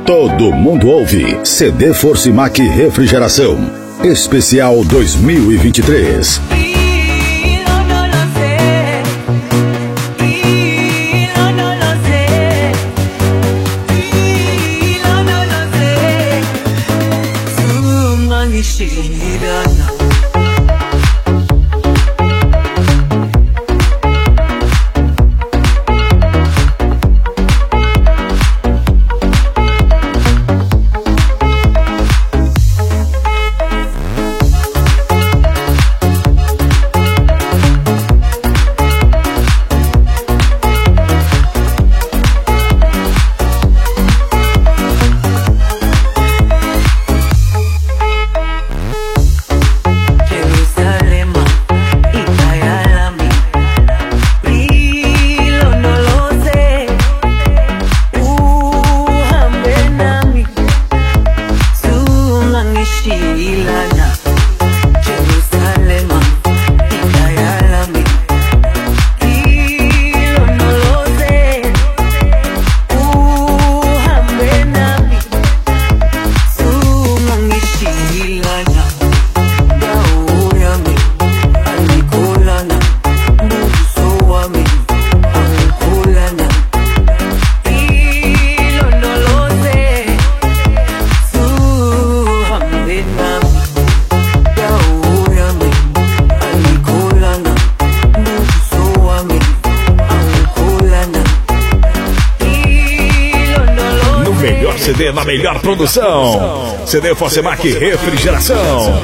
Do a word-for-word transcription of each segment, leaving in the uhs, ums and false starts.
Todo mundo ouve C D Forcimac Refrigeração Especial dois mil e vinte e três. C D na melhor produção. C D Forcimac Refrigeração.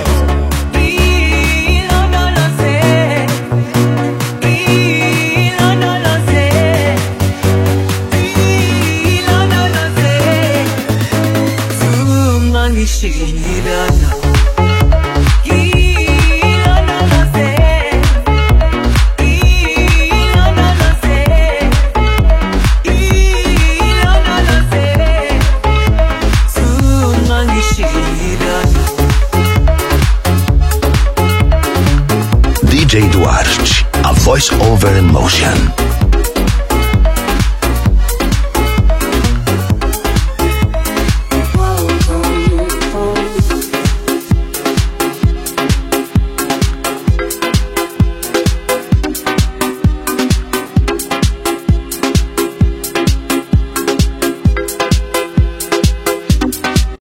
D J Duarte, a voice over emotion.